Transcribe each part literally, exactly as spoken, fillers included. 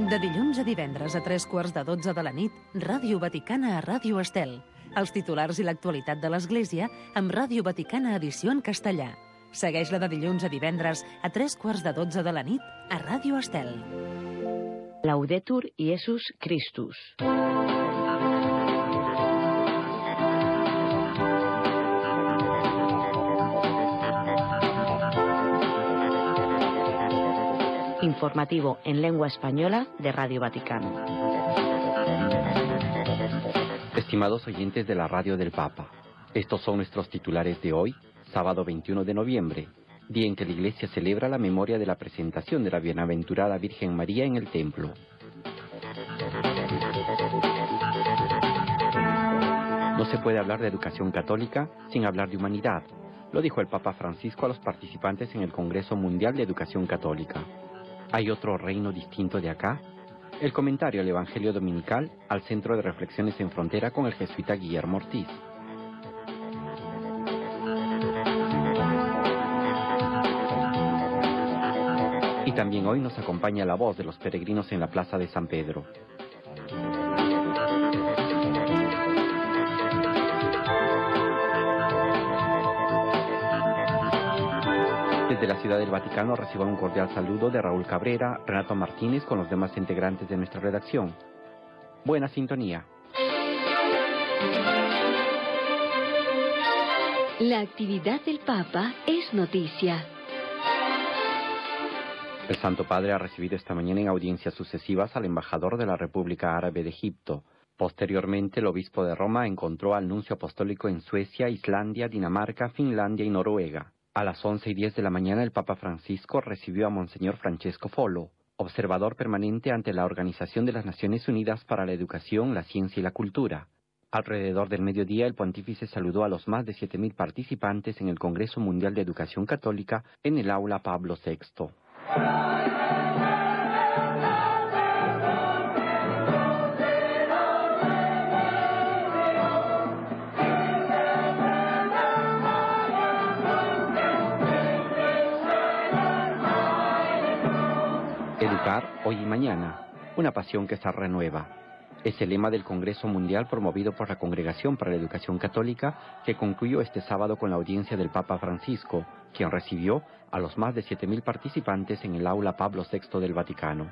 De dilluns a divendres a tres quarts de dotze de la nit, Ràdio Vaticana a Ràdio Estel. Els titulars i l'actualitat de l'Església amb Ràdio Vaticana edició en castellà. Segueix-la de dilluns a divendres a tres quarts de dotze de la nit a Ràdio Estel. Laudetur Iesus Christus. Informativo en lengua española de Radio Vaticano. Estimados oyentes de la Radio del Papa, estos son nuestros titulares de hoy, sábado veintiuno de noviembre, día en que la Iglesia celebra la memoria de la presentación de la Bienaventurada Virgen María en el Templo. No se puede hablar de educación católica sin hablar de humanidad, lo dijo el Papa Francisco a los participantes en el Congreso Mundial de Educación Católica. ¿Hay otro reino distinto de acá? El comentario al Evangelio Dominical al Centro de Reflexiones en Frontera con el jesuita Guillermo Ortiz. Y también hoy nos acompaña la voz de los peregrinos en la Plaza de San Pedro. Desde la Ciudad del Vaticano reciban un cordial saludo de Raúl Cabrera, Renato Martínez con los demás integrantes de nuestra redacción. Buena sintonía. La actividad del Papa es noticia. El Santo Padre ha recibido esta mañana en audiencias sucesivas al embajador de la República Árabe de Egipto. Posteriormente, el obispo de Roma encontró al nuncio apostólico en Suecia, Islandia, Dinamarca, Finlandia y Noruega. A las once y diez de la mañana, el Papa Francisco recibió a Monseñor Francesco Folo, observador permanente ante la Organización de las Naciones Unidas para la Educación, la Ciencia y la Cultura. Alrededor del mediodía, el pontífice saludó a los más de siete mil participantes en el Congreso Mundial de Educación Católica en el Aula Pablo sexto. Educar hoy y mañana, una pasión que se renueva. Es el lema del Congreso Mundial promovido por la Congregación para la Educación Católica que concluyó este sábado con la audiencia del Papa Francisco, quien recibió a los más de siete mil participantes en el Aula Pablo sexto del Vaticano.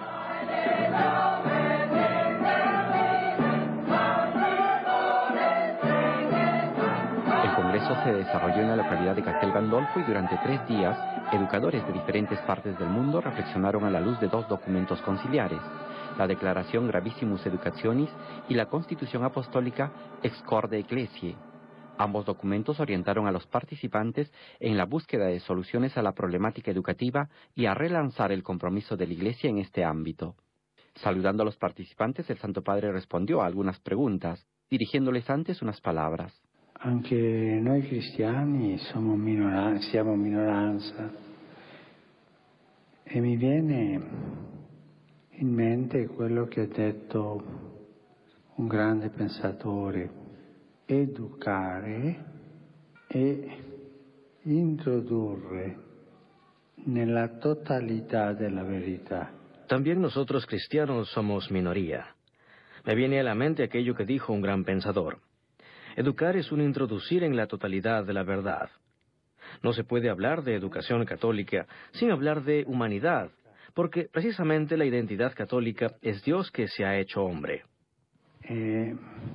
El congreso se desarrolló en la localidad de Castel Gandolfo y durante tres días, educadores de diferentes partes del mundo reflexionaron a la luz de dos documentos conciliares, la Declaración Gravissimus Educationis y la Constitución Apostólica Ex Corde Ecclesiae. Ambos documentos orientaron a los participantes en la búsqueda de soluciones a la problemática educativa y a relanzar el compromiso de la Iglesia en este ámbito. Saludando a los participantes, el Santo Padre respondió a algunas preguntas, dirigiéndoles antes unas palabras. Anche noi cristiani siamo minoranza, siamo minoranza e mi viene in mente quello che ha detto un grande pensatore: educare e introdurre nella totalità della verità. También nosotros cristianos somos minoría. Me viene a la mente aquello que dijo un gran pensador. Educar es un introducir en la totalidad de la verdad. No se puede hablar de educación católica sin hablar de humanidad, porque precisamente la identidad católica es Dios que se ha hecho hombre. Eh,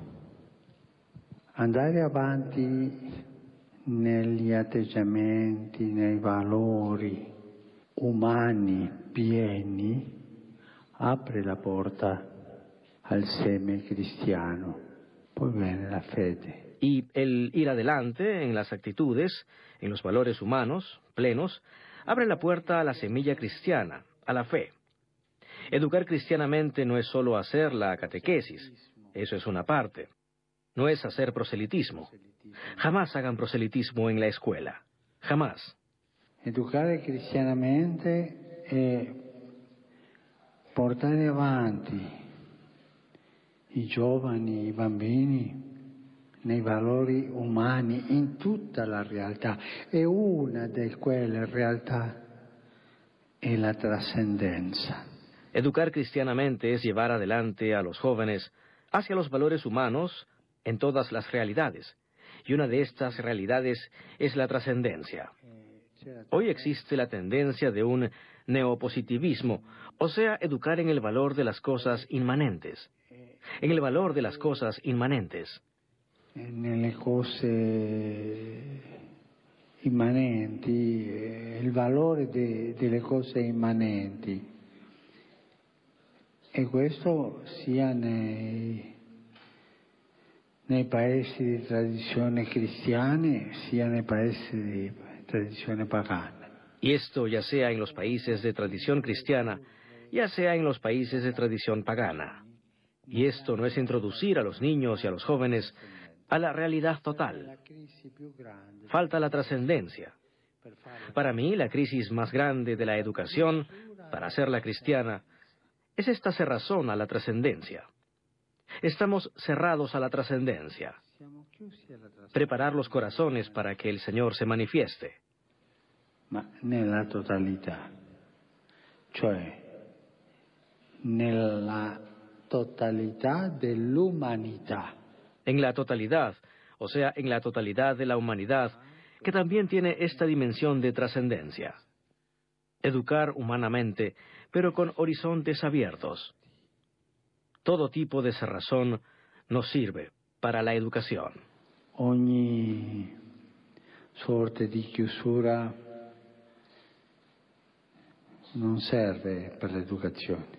andare avanti negli atteggiamenti, nei valori umani pieni, apre la porta al seme cristiano. Poi viene la fede. Y el ir adelante en las actitudes, en los valores humanos, plenos, abre la puerta a la semilla cristiana, a la fe. Educar cristianamente no es solo hacer la catequesis, eso es una parte. No es hacer proselitismo. Jamás hagan proselitismo en la escuela. Jamás. Educare cristianamente è portare avanti i giovani, i bambini, nei valori umani, in tutta la realtà. E una di quelle realtà è la trascendenza. Educar cristianamente es llevar adelante a los jóvenes hacia los valores humanos en todas las realidades, y una de estas realidades es la trascendencia. Hoy existe la tendencia de un neopositivismo, o sea, educar en el valor de las cosas inmanentes, en el valor de las cosas inmanentes. Nelle cose immanenti, il valore de, delle cose immanenti. E questo sia nei, nei paesi di tradizione cristiana, sia nei paesi di tradizione pagana. Y esto ya sea en los países de tradición cristiana, ya sea en los países de tradición pagana. Y esto no es introducir a los niños y a los jóvenes a la realidad total. Falta la trascendencia. Para mí, la crisis más grande de la educación, para hacerla cristiana, es esta cerrazón a la trascendencia. Estamos cerrados a la trascendencia. Preparar los corazones para que el Señor se manifieste. Ma nella totalità, cioè nella totalità dell'umanità. En la totalidad, o sea, en la totalidad de la humanidad, que también tiene esta dimensión de trascendencia. Educar humanamente, pero con horizontes abiertos. Todo tipo de cerrazón nos sirve para la educación. Ogni sorta di chiusura non serve per l'educazione.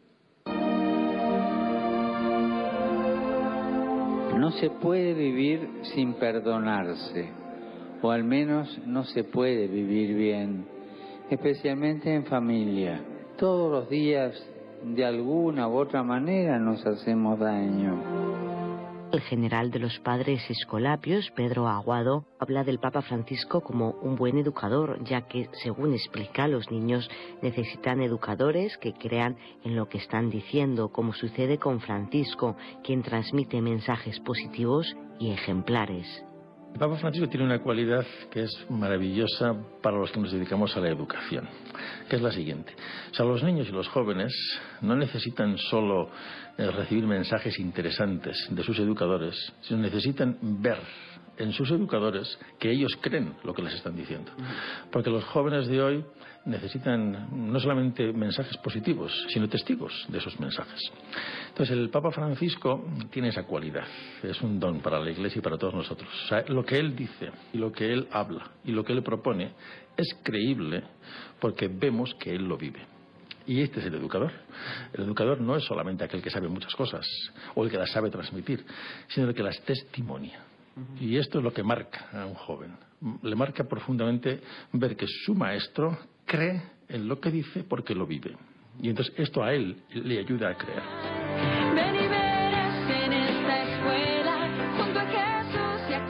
No se puede vivir sin perdonarse, o al menos no se puede vivir bien, especialmente en familia. Todos los días, de alguna u otra manera, nos hacemos daño. El general de los padres escolapios, Pedro Aguado, habla del Papa Francisco como un buen educador, ya que, según explica, los niños necesitan educadores que crean en lo que están diciendo, como sucede con Francisco, quien transmite mensajes positivos y ejemplares. El Papa Francisco tiene una cualidad que es maravillosa para los que nos dedicamos a la educación, que es la siguiente. O sea, los niños y los jóvenes no necesitan solo eh, recibir mensajes interesantes de sus educadores, sino necesitan ver en sus educadores que ellos creen lo que les están diciendo. Porque los jóvenes de hoy necesitan no solamente mensajes positivos, sino testigos de esos mensajes. Entonces el Papa Francisco tiene esa cualidad, es un don para la Iglesia y para todos nosotros. O sea, lo que él dice y lo que él habla y lo que él propone es creíble porque vemos que él lo vive. Y este es el educador. El educador no es solamente aquel que sabe muchas cosas o el que las sabe transmitir, sino el que las testimonia. Y esto es lo que marca a un joven. Le marca profundamente ver que su maestro cree en lo que dice porque lo vive. Y entonces esto a él le ayuda a creer. Ven y verás en esta escuela, junto a Jesús y a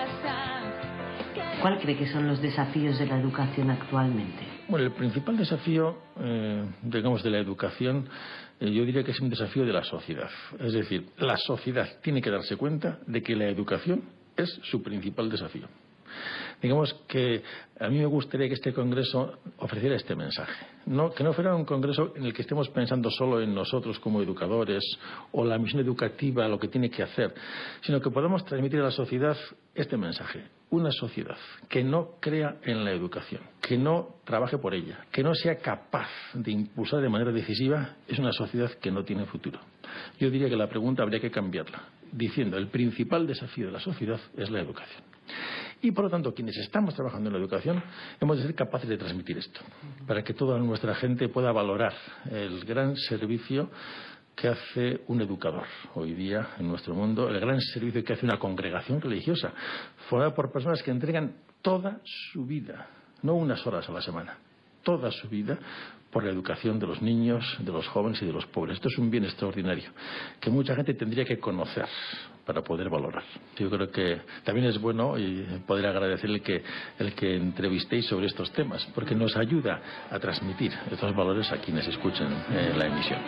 Calazán. ¿Cuál cree que son los desafíos de la educación actualmente? Bueno, el principal desafío, eh, digamos, de la educación, eh, yo diría que es un desafío de la sociedad. Es decir, la sociedad tiene que darse cuenta de que la educación es su principal desafío. Digamos que a mí me gustaría que este congreso ofreciera este mensaje. No, que no fuera un congreso en el que estemos pensando solo en nosotros como educadores o la misión educativa, lo que tiene que hacer, sino que podamos transmitir a la sociedad este mensaje. Una sociedad que no crea en la educación, que no trabaje por ella, que no sea capaz de impulsar de manera decisiva, es una sociedad que no tiene futuro. Yo diría que la pregunta habría que cambiarla, diciendo el principal desafío de la sociedad es la educación. Y por lo tanto, quienes estamos trabajando en la educación, hemos de ser capaces de transmitir esto, para que toda nuestra gente pueda valorar el gran servicio que hace un educador hoy día en nuestro mundo, el gran servicio que hace una congregación religiosa, formada por personas que entregan toda su vida, no unas horas a la semana, toda su vida por la educación de los niños, de los jóvenes y de los pobres. Esto es un bien extraordinario que mucha gente tendría que conocer para poder valorar. Yo creo que también es bueno y poder agradecer el que, el que entrevistéis sobre estos temas, porque nos ayuda a transmitir estos valores a quienes escuchen eh, la emisión.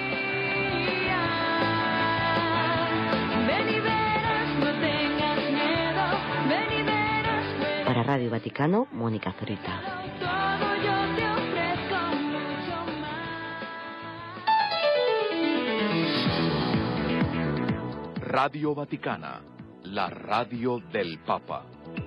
Para Radio Vaticano, Mónica Zorita. Todo yo te ofrezco mucho más. Radio Vaticana, la radio del Papa.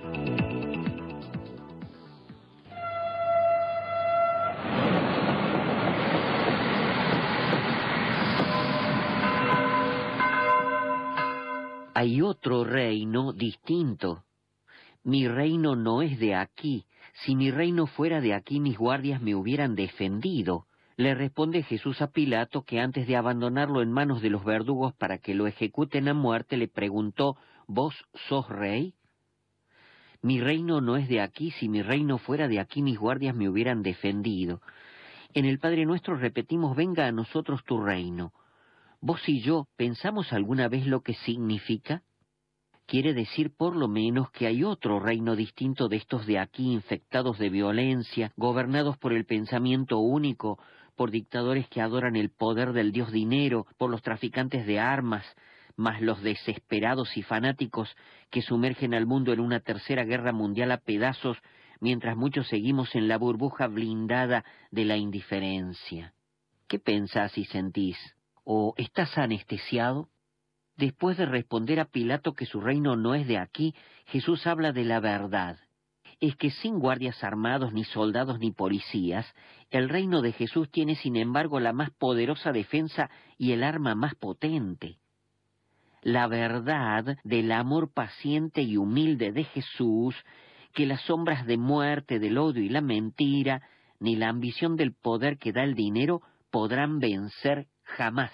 Hay otro reino distinto. Mi reino no es de aquí. Si mi reino fuera de aquí, mis guardias me hubieran defendido. Le responde Jesús a Pilato, que antes de abandonarlo en manos de los verdugos para que lo ejecuten a muerte, le preguntó: ¿Vos sos rey? Mi reino no es de aquí. Si mi reino fuera de aquí, mis guardias me hubieran defendido. En el Padre Nuestro repetimos: venga a nosotros tu reino. ¿Vos y yo pensamos alguna vez lo que significa? Quiere decir por lo menos que hay otro reino distinto de estos de aquí, infectados de violencia, gobernados por el pensamiento único, por dictadores que adoran el poder del dios dinero, por los traficantes de armas, más los desesperados y fanáticos que sumergen al mundo en una tercera guerra mundial a pedazos, mientras muchos seguimos en la burbuja blindada de la indiferencia. ¿Qué pensás y sentís? ¿O estás anestesiado? Después de responder a Pilato que su reino no es de aquí, Jesús habla de la verdad. Es que sin guardias armados, ni soldados, ni policías, el reino de Jesús tiene sin embargo la más poderosa defensa y el arma más potente. La verdad del amor paciente y humilde de Jesús, que las sombras de muerte, del odio y la mentira, ni la ambición del poder que da el dinero, podrán vencer jamás.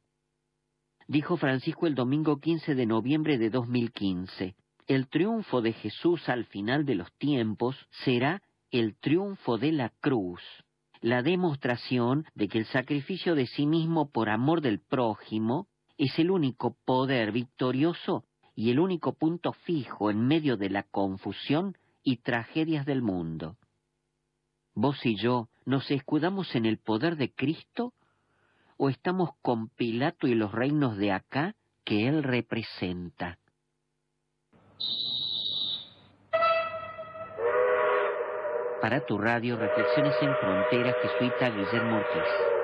Dijo Francisco el domingo quince de noviembre de dos mil quince, el triunfo de Jesús al final de los tiempos será el triunfo de la cruz, la demostración de que el sacrificio de sí mismo por amor del prójimo es el único poder victorioso y el único punto fijo en medio de la confusión y tragedias del mundo. Vos y yo nos escudamos en el poder de Cristo, ¿o estamos con Pilato y los reinos de acá que él representa? Para tu radio, Reflexiones en Frontera, jesuita Guillermo Ortiz.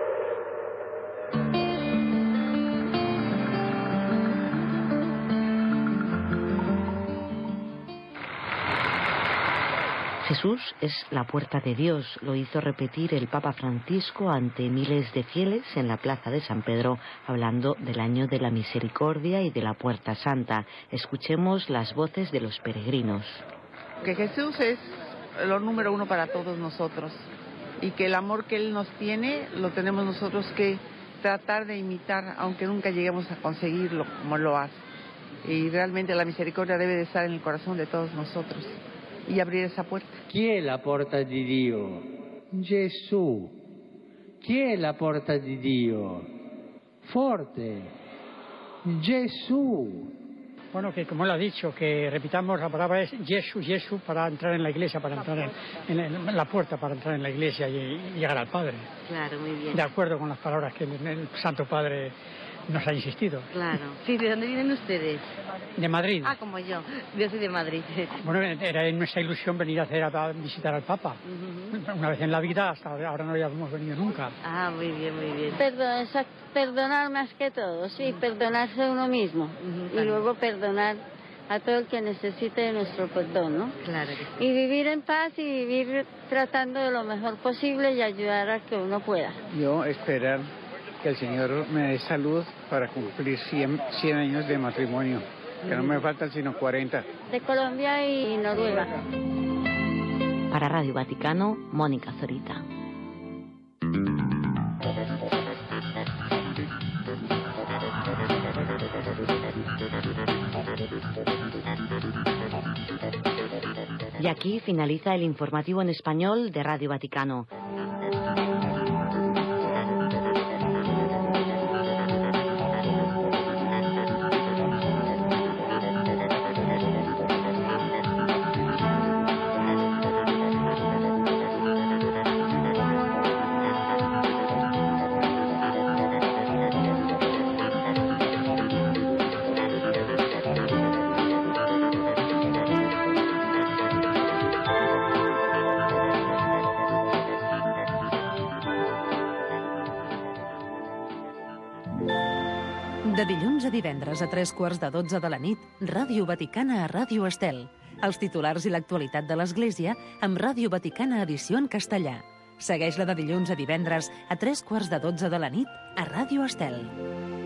Jesús es la puerta de Dios, lo hizo repetir el Papa Francisco ante miles de fieles en la plaza de San Pedro, hablando del año de la misericordia y de la Puerta Santa. Escuchemos las voces de los peregrinos. Que Jesús es lo número uno para todos nosotros y que el amor que Él nos tiene lo tenemos nosotros que tratar de imitar, aunque nunca lleguemos a conseguirlo como lo hace. Y realmente la misericordia debe de estar en el corazón de todos nosotros y abrir esa puerta. Chi è la porta di Dio? Gesù. Chi è la porta di Dio? Forte. Gesù. Bueno, que como él ha dicho, que repitamos la palabra es Jesús, Jesús, para entrar en la iglesia, para entrar en, en, en la puerta, para entrar en la iglesia y, y llegar al Padre. Claro, muy bien. De acuerdo con las palabras que el, el Santo Padre nos ha insistido. Claro. Sí, ¿de dónde vienen ustedes? De Madrid. Ah, como yo. Yo soy de Madrid. Bueno, era nuestra ilusión venir a, hacer, a visitar al Papa. Uh-huh. Una vez en la vida, hasta ahora no habíamos venido nunca. Ah, muy bien, muy bien. Perdón, perdonar más que todo, sí, uh-huh. Perdonarse a uno mismo. Uh-huh. Y luego perdonar a todo el que necesite de nuestro perdón, ¿no? Claro que sí. Y vivir en paz y vivir tratando de lo mejor posible y ayudar a que uno pueda. Yo esperar que el Señor me dé salud para cumplir cien, cien años de matrimonio, que no me faltan sino cuarenta. De Colombia y Noruega. Para Radio Vaticano, Mónica Zorita. Y aquí finaliza el informativo en español de Radio Vaticano. De dilluns a divendres a tres quarts de dotze de la nit, Ràdio Vaticana a Ràdio Estel. Els titulars i l'actualitat de l'Església amb Ràdio Vaticana edició en castellà. Segueix-la de dilluns a divendres a tres quarts de dotze de la nit a Ràdio Estel.